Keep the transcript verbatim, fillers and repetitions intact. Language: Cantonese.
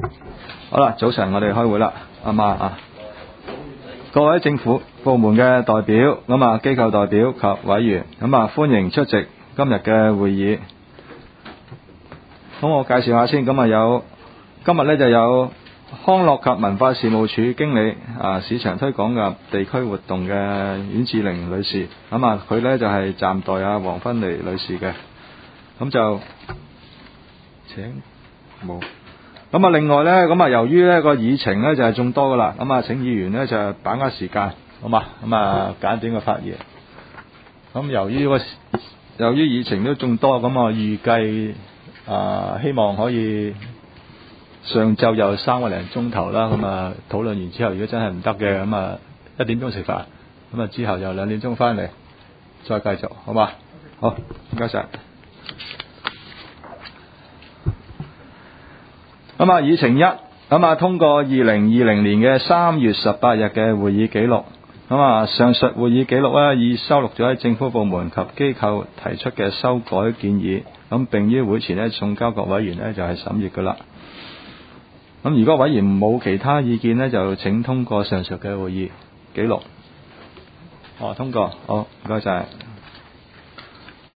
好啦，早晨我哋開會啦，阿媽啊，各位政府部門嘅代表，咁啊機構代表及委員，咁啊歡迎出席今日嘅會議。咁我介紹下先，咁啊有今日呢就有康樂及文化事務處經理啊市場推廣及地區活動嘅阮志玲女士，咁啊佢呢就係暫代啊黃芬妮女士嘅，咁就請冇。咁啊，另外呢，咁啊，由於呢個議程呢就係眾多噶啦，咁啊，請議員呢就把握時間，好嘛？咁啊，簡短嘅發言。咁由於個由於議程都眾多，咁我預計啊，希望可以上晝有三個零鐘頭啦。咁啊，討論完之後，如果真係唔得嘅，咁啊一點鐘食飯，咁啊之後又兩點鐘翻嚟再繼續，好嘛？好，唔該晒。咁啊，議程一，咁啊，通過二零二零年嘅三月十八日嘅會議記錄。咁啊，上述會議記錄咧，已收錄咗喺政府部門及機構提出嘅修改建議，咁並於會前咧送交各委員咧就係審閱噶啦。咁如果委員冇其他意見咧，就請通過上述嘅會議記錄。哦，通過，好，唔該晒。